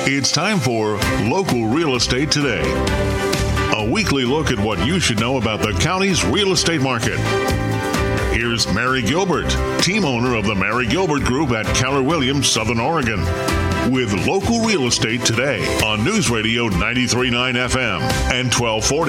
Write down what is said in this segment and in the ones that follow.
It's time for Local Real Estate Today, a weekly look at what you should know about the county's real estate market. Here's Mary Gilbert, team owner of the Mary Gilbert Group at Keller Williams, Southern Oregon, with Local Real Estate Today on News Radio 93.9 FM and 1240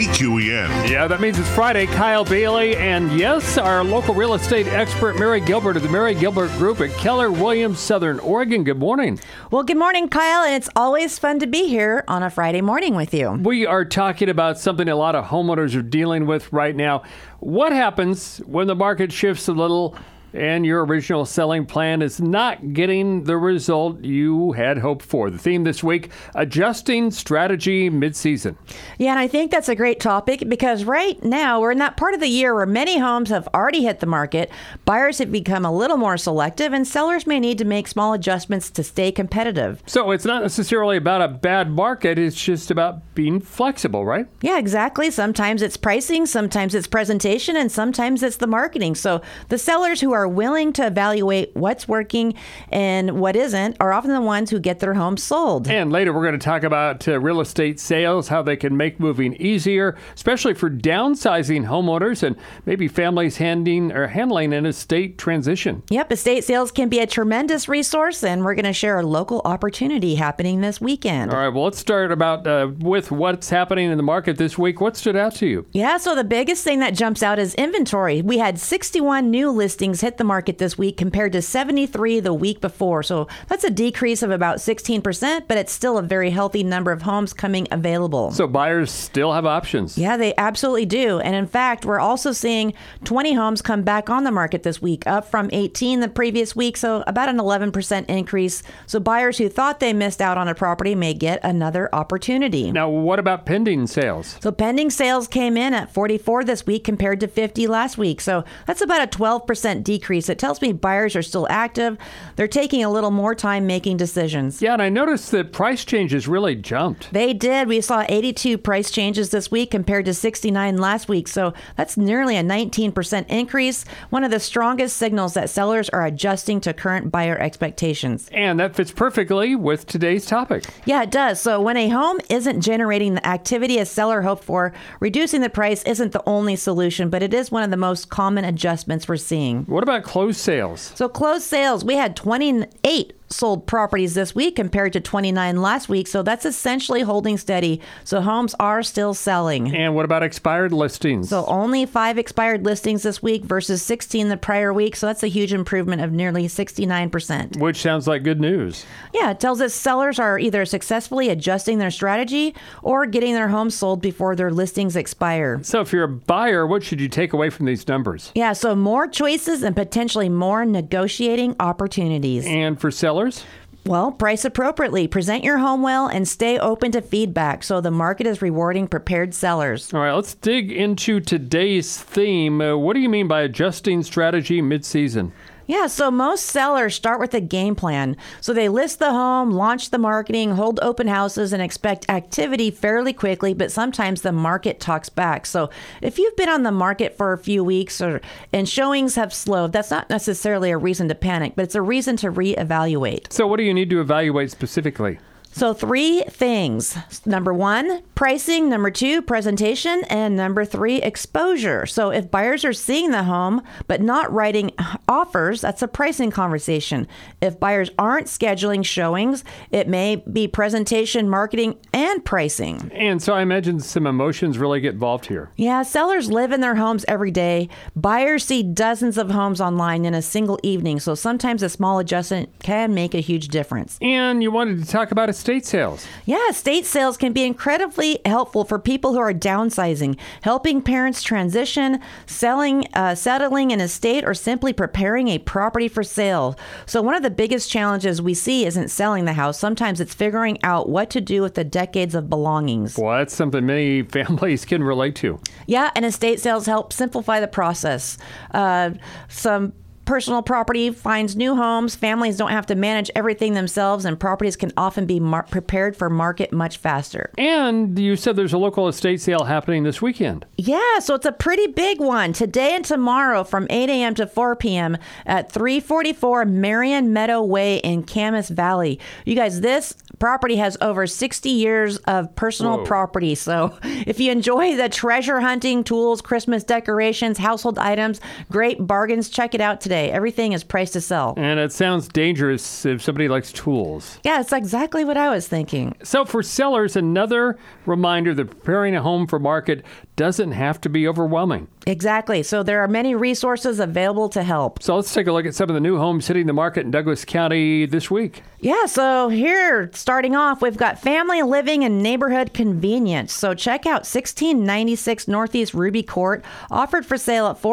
KQEN. Yeah, that means it's Friday. Kyle Bailey and, yes, our local real estate expert, Mary Gilbert of the Mary Gilbert Group at Keller Williams, Southern Oregon. Good morning. Well, good morning, Kyle, and it's always fun to be here on a Friday morning with you. We are talking about something a lot of homeowners are dealing with right now. What happens when the market shifts a little and your original selling plan is not getting the result you had hoped for? The theme this week, adjusting strategy mid-season. Yeah, and I think that's a great topic because right now we're in that part of the year where many homes have already hit the market, buyers have become a little more selective, and sellers may need to make small adjustments to stay competitive. So it's not necessarily about a bad market, it's just about being flexible, right? Yeah, exactly. Sometimes it's pricing, sometimes it's presentation, and sometimes it's the marketing. So the sellers who are willing to evaluate what's working and what isn't are often the ones who get their homes sold. And later we're going to talk about real estate sales, how they can make moving easier, especially for downsizing homeowners and maybe families handling an estate transition. Yep, estate sales can be a tremendous resource, and we're going to share a local opportunity happening this weekend. All right, well, let's start with what's happening in the market this week. What stood out to you? Yeah, so the biggest thing that jumps out is inventory. We had 61 new listings hit the market this week compared to 73 the week before. So that's a decrease of about 16%, but it's still a very healthy number of homes coming available. So buyers still have options. Yeah, they absolutely do. And in fact, we're also seeing 20 homes come back on the market this week, up from 18 the previous week. So about an 11% increase. So buyers who thought they missed out on a property may get another opportunity. Now, what about pending sales? So pending sales came in at 44 this week compared to 50 last week. So that's about a 12% decrease. It tells me buyers are still active. They're taking a little more time making decisions. Yeah, and I noticed that price changes really jumped. They did. We saw 82 price changes this week compared to 69 last week. So that's nearly a 19% increase. One of the strongest signals that sellers are adjusting to current buyer expectations. And that fits perfectly with today's topic. Yeah, it does. So when a home isn't generating the activity a seller hoped for, reducing the price isn't the only solution, but it is one of the most common adjustments we're seeing. What about closed sales? So closed sales, we had 28 sold properties this week compared to 29 last week. So that's essentially holding steady. So homes are still selling. And what about expired listings? So only 5 expired listings this week versus 16 the prior week. So that's a huge improvement of nearly 69%. Which sounds like good news. Yeah, it tells us sellers are either successfully adjusting their strategy or getting their homes sold before their listings expire. So if you're a buyer, what should you take away from these numbers? Yeah, so more choices and potentially more negotiating opportunities. And for sellers? Well, price appropriately, present your home well, and stay open to feedback so the market is rewarding prepared sellers. All right, let's dig into today's theme. What do you mean by adjusting strategy mid-season? Yeah, so most sellers start with a game plan. So they list the home, launch the marketing, hold open houses, and expect activity fairly quickly, but sometimes the market talks back. So if you've been on the market for a few weeks and showings have slowed, that's not necessarily a reason to panic, but it's a reason to reevaluate. So what do you need to evaluate specifically? So 3 things. Number 1, pricing. Number 2, presentation. And number 3, exposure. So if buyers are seeing the home but not writing offers, that's a pricing conversation. If buyers aren't scheduling showings, it may be presentation, marketing, and pricing. And so I imagine some emotions really get involved here. Yeah, sellers live in their homes every day. Buyers see dozens of homes online in a single evening. So sometimes a small adjustment can make a huge difference. And you wanted to talk about estate sales. Yeah, estate sales can be incredibly helpful for people who are downsizing, helping parents transition, settling an estate, or simply preparing a property for sale. So one of the biggest challenges we see isn't selling the house. Sometimes it's figuring out what to do with the decades of belongings. Well, that's something many families can relate to. Yeah, and estate sales help simplify the process. Some personal property finds new homes. Families don't have to manage everything themselves, and properties can often be prepared for market much faster. And you said there's a local estate sale happening this weekend. Yeah, so it's a pretty big one. Today and tomorrow from 8 a.m. to 4 p.m. at 344 Marion Meadow Way in Camas Valley. You guys, this property has over 60 years of personal property. So if you enjoy the treasure hunting, tools, Christmas decorations, household items, great bargains, check it out today. Everything is priced to sell. And it sounds dangerous if somebody likes tools. Yeah, it's exactly what I was thinking. So for sellers, another reminder that preparing a home for market doesn't have to be overwhelming. Exactly. So there are many resources available to help. So let's take a look at some of the new homes hitting the market in Douglas County this week. Yeah, so here, starting off, we've got family living and neighborhood convenience. So check out 1696 Northeast Ruby Court, offered for sale at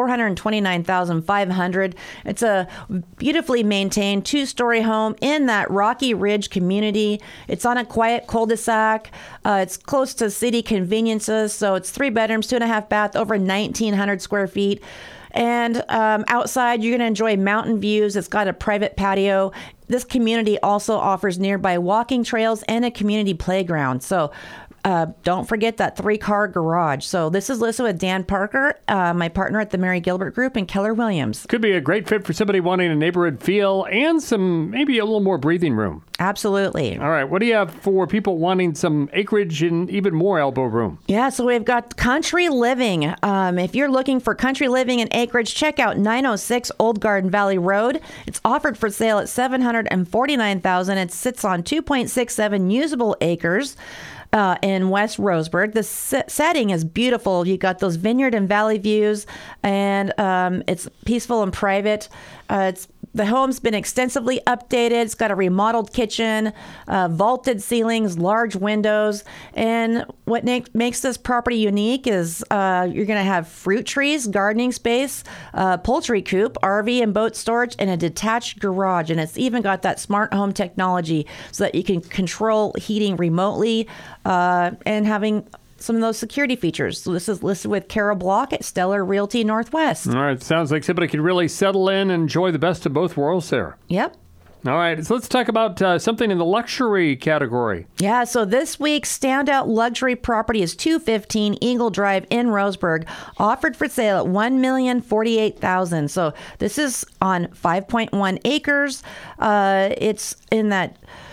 $429,500. It's a beautifully maintained two-story home in that Rocky Ridge community. It's on a quiet cul-de-sac. It's close to city conveniences, so it's 3 bedrooms, 2.5 bath, over 1,900 square feet. And outside, you're going to enjoy mountain views. It's got a private patio. This community also offers nearby walking trails and a community playground. So don't forget that 3-car garage. So this is listed with Dan Parker, my partner at the Mary Gilbert Group, and Keller Williams. Could be a great fit for somebody wanting a neighborhood feel and maybe a little more breathing room. Absolutely. All right. What do you have for people wanting some acreage and even more elbow room? Yeah, so we've got country living. If you're looking for country living and acreage, check out 906 Old Garden Valley Road. It's offered for sale at $749,000. It sits on 2.67 usable acres. In West Roseburg. The setting is beautiful. You got those vineyard and valley views, and it's peaceful and private. The home's been extensively updated. It's got a remodeled kitchen, vaulted ceilings, large windows. And what makes this property unique is you're going to have fruit trees, gardening space, poultry coop, RV and boat storage, and a detached garage. And it's even got that smart home technology so that you can control heating remotely and having some of those security features. So this is listed with Carol Block at Stellar Realty Northwest. All right. Sounds like somebody could really settle in and enjoy the best of both worlds there. Yep. All right. So let's talk about something in the luxury category. Yeah. So this week's standout luxury property is 215 Eagle Drive in Roseburg, offered for sale at $1,048,000. So this is on 5.1 acres. It's in that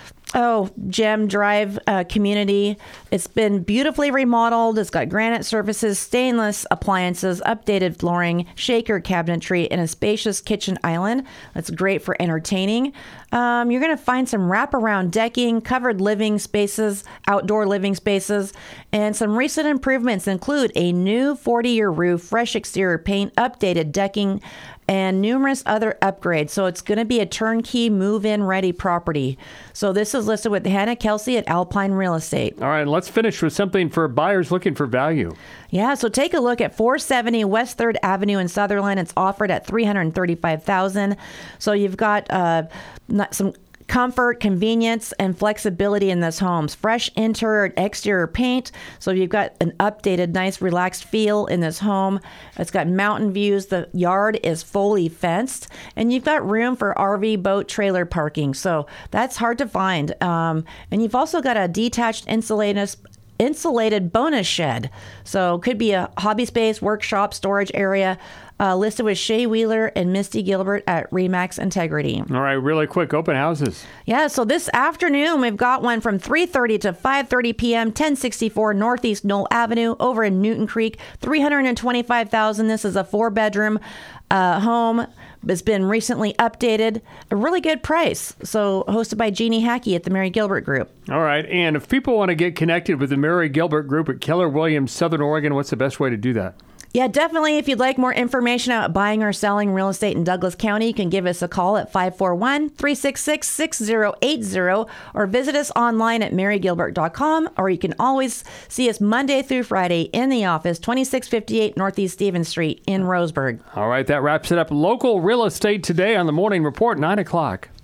Gem Drive community. It's been beautifully remodeled. It's got granite surfaces, stainless appliances, updated flooring, shaker cabinetry, and a spacious kitchen island. That's great for entertaining. You're going to find some wraparound decking, covered living spaces, outdoor living spaces, and some recent improvements include a new 40-year roof, fresh exterior paint, updated decking, and numerous other upgrades. So it's going to be a turnkey move-in ready property. So this is listed with Hannah Kelsey at Alpine Real Estate. All right, let's finish with something for buyers looking for value. Yeah, so take a look at 470 West 3rd Avenue in Sutherland. It's offered at $335,000. So you've got some comfort, convenience, and flexibility in this home. Fresh interior and exterior paint. So you've got an updated, nice, relaxed feel in this home. It's got mountain views. The yard is fully fenced. And you've got room for RV, boat, trailer parking. So that's hard to find. And you've also got a detached insulated bonus shed. So could be a hobby space, workshop, storage area. Listed with Shay Wheeler and Misty Gilbert at Remax Integrity. All right, really quick, open houses. Yeah, so this afternoon we've got one from 3:30 to 5:30 p.m., 1064 Northeast Knoll Avenue over in Newton Creek, $325,000. This is a 4-bedroom home. It's been recently updated. A really good price. So hosted by Jeannie Hackey at the Mary Gilbert Group. All right, and if people want to get connected with the Mary Gilbert Group at Keller Williams, Southern Oregon, what's the best way to do that? Yeah, definitely. If you'd like more information about buying or selling real estate in Douglas County, you can give us a call at 541-366-6080 or visit us online at marygilbert.com, or you can always see us Monday through Friday in the office, 2658 Northeast Stevens Street in Roseburg. All right, that wraps it up. Local real estate today on the Morning Report, 9 o'clock.